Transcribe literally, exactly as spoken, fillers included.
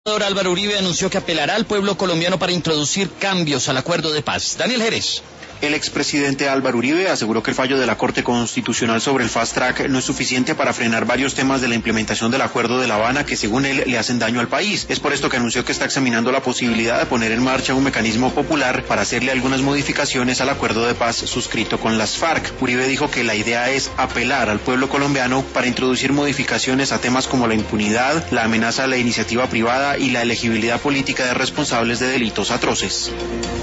Álvaro Uribe anunció que apelará al pueblo colombiano para introducir cambios al acuerdo de paz. Daniel Jerez. El expresidente Álvaro Uribe aseguró que el fallo de la Corte Constitucional sobre el Fast Track no es suficiente para frenar varios temas de la implementación del Acuerdo de La Habana que, según él, le hacen daño al país. Es por esto que anunció que está examinando la posibilidad de poner en marcha un mecanismo popular para hacerle algunas modificaciones al acuerdo de paz suscrito con las FARC. Uribe dijo que la idea es apelar al pueblo colombiano para introducir modificaciones a temas como la impunidad, la amenaza a la iniciativa privada y la elegibilidad política de responsables de delitos atroces.